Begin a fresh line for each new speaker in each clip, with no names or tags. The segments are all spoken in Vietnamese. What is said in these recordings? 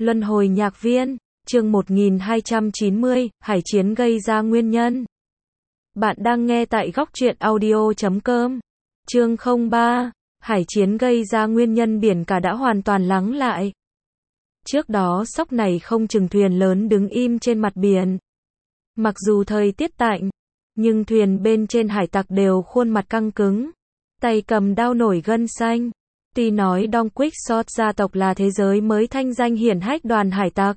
Luân hồi nhạc viên, chương 1290, Hải chiến gây ra nguyên nhân. Bạn đang nghe tại góc truyện audio.com. Chương 03, Hải chiến gây ra nguyên nhân biển cả đã hoàn toàn lắng lại. Trước đó sóc này không chừng thuyền lớn đứng im trên mặt biển. Mặc dù thời tiết tạnh, nhưng thuyền bên trên hải tặc đều khuôn mặt căng cứng, tay cầm đao nổi gân xanh. Tuy nói Don Quixote gia tộc là thế giới mới thanh danh hiển hách đoàn hải tặc,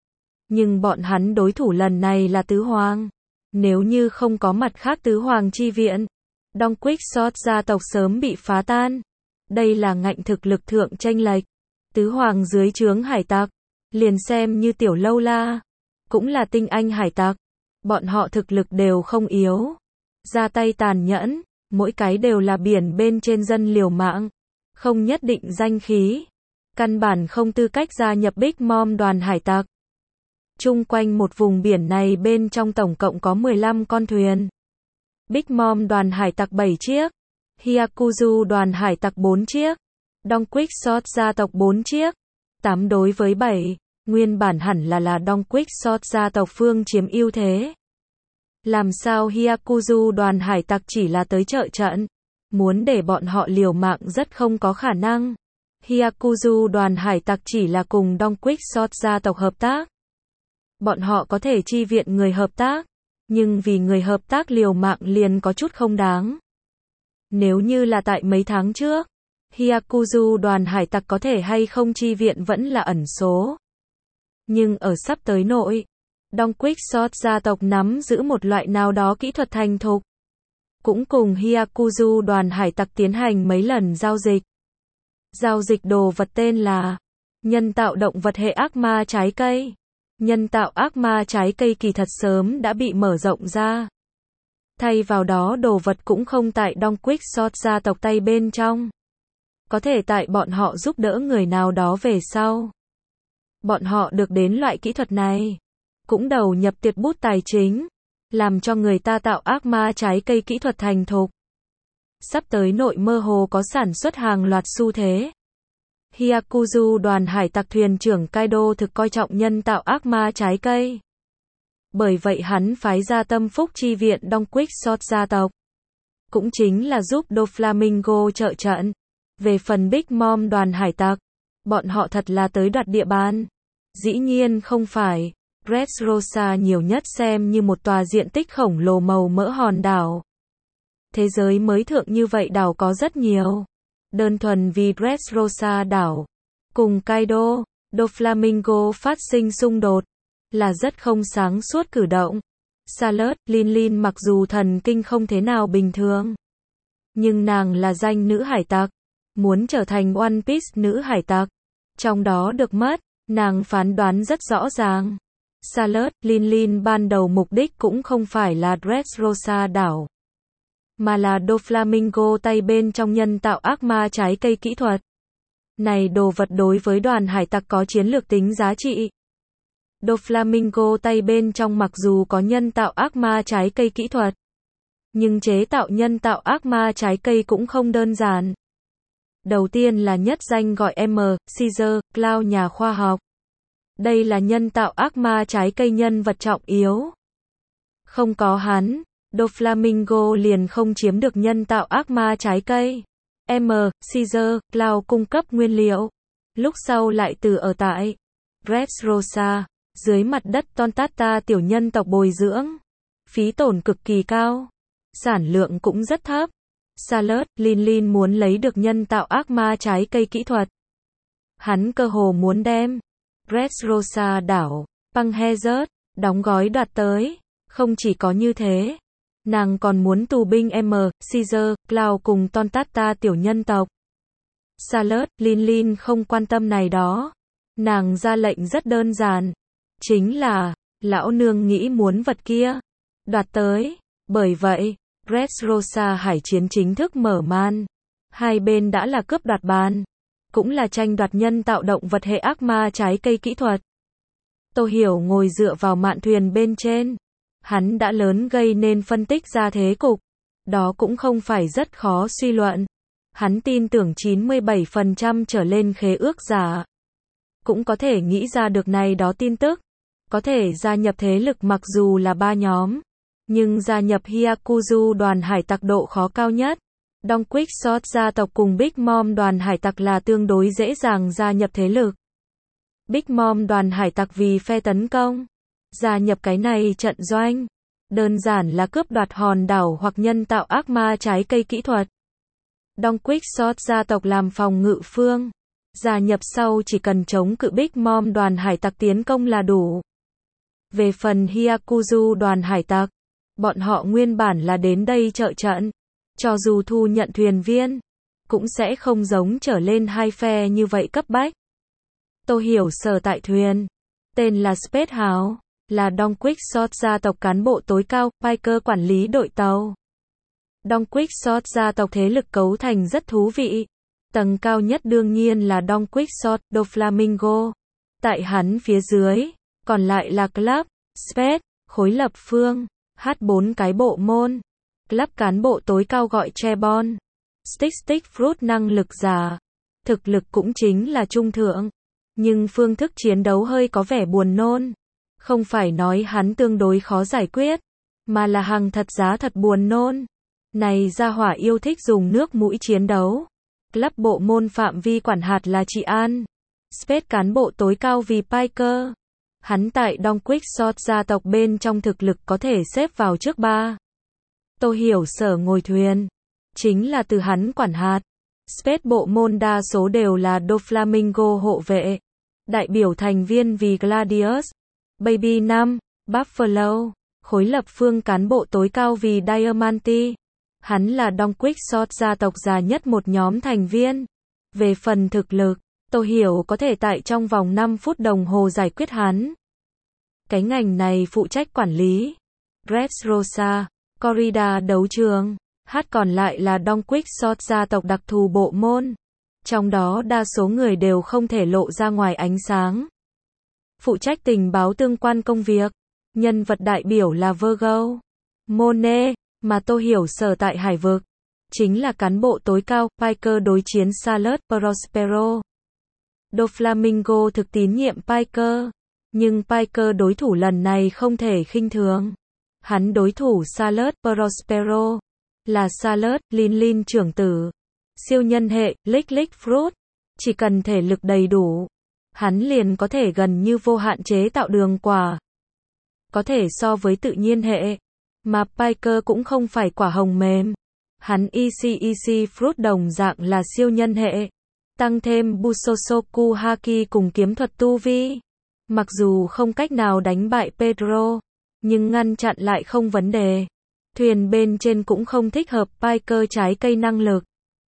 nhưng bọn hắn đối thủ lần này là tứ hoàng. Nếu như không có mặt khác tứ hoàng chi viện, Don Quixote gia tộc sớm bị phá tan. Đây là ngạnh thực lực thượng chênh lệch. Tứ hoàng dưới trướng hải tặc, liền xem như tiểu lâu la, cũng là tinh anh hải tặc. Bọn họ thực lực đều không yếu, ra tay tàn nhẫn, mỗi cái đều là biển bên trên dân liều mạng, không nhất định danh khí, căn bản không tư cách gia nhập Big Mom đoàn hải tặc. Chung quanh một vùng biển này bên trong tổng cộng có 15 con thuyền. Big Mom đoàn hải tặc 7 chiếc, Hyakuzu đoàn hải tặc 4 chiếc, Don Quixote gia tộc 4 chiếc, 8 đối với 7, nguyên bản hẳn là Don Quixote gia tộc phương chiếm ưu thế. Làm sao Hyakuzu đoàn hải tặc chỉ là tới trợ trận, muốn để bọn họ liều mạng rất không có khả năng. Hyakuzu đoàn hải tặc chỉ là cùng Don Quixote gia tộc hợp tác. Bọn họ có thể chi viện người hợp tác, nhưng vì người hợp tác liều mạng liền có chút không đáng. Nếu như là tại mấy tháng trước, Hyakuzu đoàn hải tặc có thể hay không chi viện vẫn là ẩn số. Nhưng ở sắp tới nội, Don Quixote gia tộc nắm giữ một loại nào đó kỹ thuật thành thục, cũng cùng Hyakuzu đoàn hải tặc tiến hành mấy lần giao dịch. Giao dịch đồ vật tên là nhân tạo động vật hệ ác ma trái cây. Nhân tạo ác ma trái cây kỳ thật sớm đã bị mở rộng ra. Thay vào đó đồ vật cũng không tại Don Quixote gia tộc tay bên trong. Có thể tại bọn họ giúp đỡ người nào đó về sau. Bọn họ được đến loại kỹ thuật này, cũng đầu nhập tiệt bút tài chính, làm cho người ta tạo ác ma trái cây kỹ thuật thành thục. Sắp tới nội mơ hồ có sản xuất hàng loạt xu thế. Hyakuzu đoàn hải tặc thuyền trưởng Kaido thực coi trọng nhân tạo ác ma trái cây. Bởi vậy hắn phái ra tâm phúc chi viện Don Quixote gia tộc. Cũng chính là giúp Doflamingo trợ trận. Về phần Big Mom đoàn hải tặc, bọn họ thật là tới đoạt địa bàn. Dĩ nhiên không phải. Dressrosa nhiều nhất xem như một tòa diện tích khổng lồ màu mỡ hòn đảo. Thế giới mới thượng như vậy đảo có rất nhiều. Đơn thuần vì Dressrosa đảo cùng Kaido, Doflamingo phát sinh xung đột, là rất không sáng suốt cử động. Charlotte Lin mặc dù thần kinh không thế nào bình thường, nhưng nàng là danh nữ hải tặc, muốn trở thành One Piece nữ hải tặc. Trong đó được mất, nàng phán đoán rất rõ ràng. Charlotte Lin ban đầu mục đích cũng không phải là Dressrosa đảo, mà là Doflamingo tay bên trong nhân tạo ác ma trái cây kỹ thuật. Này đồ vật đối với đoàn hải tặc có chiến lược tính giá trị. Doflamingo tay bên trong mặc dù có nhân tạo ác ma trái cây kỹ thuật, nhưng chế tạo nhân tạo ác ma trái cây cũng không đơn giản. Đầu tiên là nhất danh gọi Caesar Claw nhà khoa học. Đây là nhân tạo ác ma trái cây nhân vật trọng yếu. Không có hắn, Doflamingo liền không chiếm được nhân tạo ác ma trái cây. Caesar Claw cung cấp nguyên liệu. Lúc sau lại từ ở tại Dressrosa, dưới mặt đất Tontata tiểu nhân tộc bồi dưỡng. Phí tổn cực kỳ cao, sản lượng cũng rất thấp. Charlotte Lin muốn lấy được nhân tạo ác ma trái cây kỹ thuật. Hắn cơ hồ muốn đem Dressrosa đảo, Panghazard, đóng gói đoạt tới. Không chỉ có như thế, nàng còn muốn tù binh Caesar Claw cùng Tontata tiểu nhân tộc. Charlotte Lin không quan tâm này đó. Nàng ra lệnh rất đơn giản. Chính là, lão nương nghĩ muốn vật kia. Đoạt tới. Bởi vậy, Dressrosa hải chiến chính thức mở màn. Hai bên đã là cướp đoạt bàn. Cũng là tranh đoạt nhân tạo động vật hệ ác ma trái cây kỹ thuật. Tô Hiểu ngồi dựa vào mạn thuyền bên trên. Hắn đã lớn gây nên phân tích ra thế cục. Đó cũng không phải rất khó suy luận. Hắn tin tưởng 97% trở lên khế ước giả cũng có thể nghĩ ra được này đó tin tức. Có thể gia nhập thế lực mặc dù là 3 nhóm, nhưng gia nhập Hyakuzu đoàn hải tặc độ khó cao nhất. Don Quixote gia tộc cùng Big Mom đoàn hải tặc là tương đối dễ dàng gia nhập thế lực. Big Mom đoàn hải tặc vì phe tấn công, gia nhập cái này trận doanh, đơn giản là cướp đoạt hòn đảo hoặc nhân tạo ác ma trái cây kỹ thuật. Don Quixote gia tộc làm phòng ngự phương, gia nhập sau chỉ cần chống cự Big Mom đoàn hải tặc tiến công là đủ. Về phần Hyakuzu đoàn hải tặc, bọn họ nguyên bản là đến đây trợ trận, cho dù thu nhận thuyền viên, cũng sẽ không giống trở lên hai phe như vậy cấp bách. Tôi hiểu sở tại thuyền, tên là Space House, là Don Quixote gia tộc cán bộ tối cao, Piker quản lý đội tàu. Don Quixote gia tộc thế lực cấu thành rất thú vị. Tầng cao nhất đương nhiên là Don Quixote, Doflamingo. Tại hắn phía dưới, còn lại là Club, Space, khối lập phương, H4 cái bộ môn. Club cán bộ tối cao gọi Trebon. Stick Fruit năng lực giả. Thực lực cũng chính là trung thượng. Nhưng phương thức chiến đấu hơi có vẻ buồn nôn. Không phải nói hắn tương đối khó giải quyết, mà là hàng thật giá thật buồn nôn. Này gia hỏa yêu thích dùng nước mũi chiến đấu. Club bộ môn phạm vi quản hạt là Trị An. Space cán bộ tối cao vì Piker. Hắn tại Don Quixote gia tộc bên trong thực lực có thể xếp vào trước 3. Tôi hiểu sở ngồi thuyền, chính là từ hắn quản hạt. Space bộ môn đa số đều là Doflamingo hộ vệ. Đại biểu thành viên vì Gladius, Baby 5, Buffalo, khối lập phương cán bộ tối cao vì Diamante. Hắn là Don Quixote gia tộc già nhất một nhóm thành viên. Về phần thực lực, tôi hiểu có thể tại trong vòng 5 phút đồng hồ giải quyết hắn. Cái ngành này phụ trách quản lý Dressrosa, Corrida đấu trường, còn lại là Don Quixote gia tộc đặc thù bộ môn. Trong đó đa số người đều không thể lộ ra ngoài ánh sáng. Phụ trách tình báo tương quan công việc. Nhân vật đại biểu là Virgo, Monet, mà tôi hiểu sở tại hải vực. Chính là cán bộ tối cao, Piker đối chiến Salad, Prospero. Doflamingo thực tín nhiệm Piker. Nhưng Piker đối thủ lần này không thể khinh thường. Hắn đối thủ Salad, Prospero. Là Salad, Lin trưởng tử. Siêu nhân hệ, Lick Fruit. Chỉ cần thể lực đầy đủ, hắn liền có thể gần như vô hạn chế tạo đường quả. Có thể so với tự nhiên hệ. Mà Piker cũng không phải quả hồng mềm. Hắn Easy Fruit đồng dạng là siêu nhân hệ. Tăng thêm Busosoku Haki cùng kiếm thuật tu vi. Mặc dù không cách nào đánh bại Pedro, nhưng ngăn chặn lại không vấn đề. Thuyền bên trên cũng không thích hợp Piker trái cây năng lực.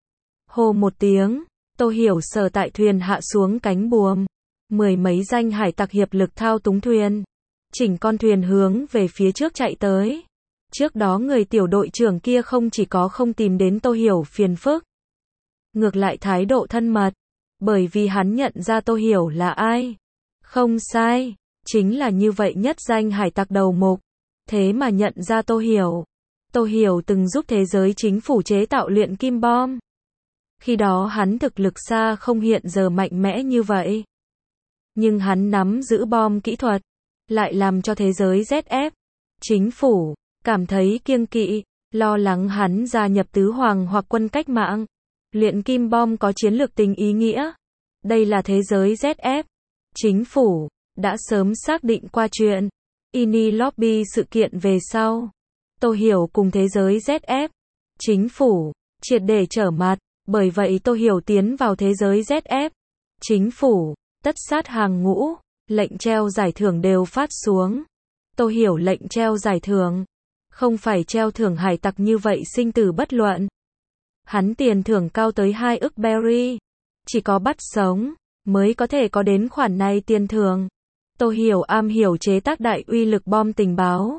Hô một tiếng, tôi hiểu sở tại thuyền hạ xuống cánh buồm. 10 mấy danh hải tặc hiệp lực thao túng thuyền. Chỉnh con thuyền hướng về phía trước chạy tới. Trước đó người tiểu đội trưởng kia không chỉ có không tìm đến tôi hiểu phiền phức. Ngược lại thái độ thân mật. Bởi vì hắn nhận ra tôi hiểu là ai. Không sai, chính là như vậy nhất danh hải tặc đầu mục. Thế mà nhận ra tôi hiểu. Tôi hiểu từng giúp thế giới chính phủ chế tạo luyện kim bom. Khi đó hắn thực lực xa không hiện giờ mạnh mẽ như vậy. Nhưng hắn nắm giữ bom kỹ thuật, lại làm cho thế giới ZF, chính phủ, cảm thấy kiêng kỵ, lo lắng hắn gia nhập tứ hoàng hoặc quân cách mạng. Luyện kim bom có chiến lược tình ý nghĩa. Đây là thế giới ZF, chính phủ, đã sớm xác định qua chuyện. Ini Lobby sự kiện về sau. Tôi hiểu cùng thế giới ZF, chính phủ, triệt để trở mặt. Bởi vậy tôi hiểu tiến vào thế giới ZF, chính phủ, tất sát hàng ngũ, lệnh treo giải thưởng đều phát xuống. Tôi hiểu lệnh treo giải thưởng, không phải treo thưởng hải tặc như vậy sinh tử bất luận. Hắn tiền thưởng cao tới 2 ức berry, chỉ có bắt sống, mới có thể có đến khoản này tiền thưởng. Tôi hiểu am hiểu chế tác đại uy lực bom tình báo.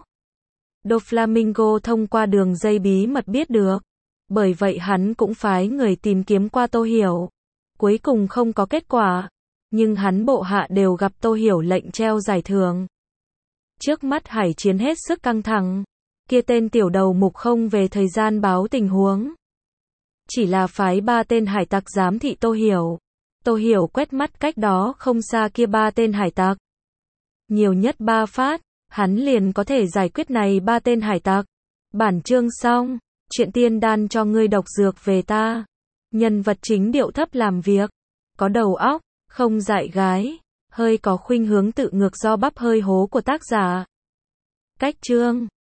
Doflamingo thông qua đường dây bí mật biết được. Bởi vậy hắn cũng phái người tìm kiếm qua tôi hiểu. Cuối cùng không có kết quả. Nhưng hắn bộ hạ đều gặp tôi hiểu lệnh treo giải thưởng. Trước mắt hải chiến hết sức căng thẳng. Kia tên tiểu đầu mục không về thời gian báo tình huống. Chỉ là phái 3 tên hải tặc giám thị tôi hiểu. Tô Hiểu quét mắt cách đó không xa kia 3 tên hải tặc. Nhiều nhất 3 phát, hắn liền có thể giải quyết này 3 tên hải tặc. Bản chương xong, chuyện tiên đan cho ngươi độc dược về ta. Nhân vật chính điệu thấp làm việc, có đầu óc, không dại gái, hơi có khuynh hướng tự ngược do bắp hơi hố của tác giả. Cách chương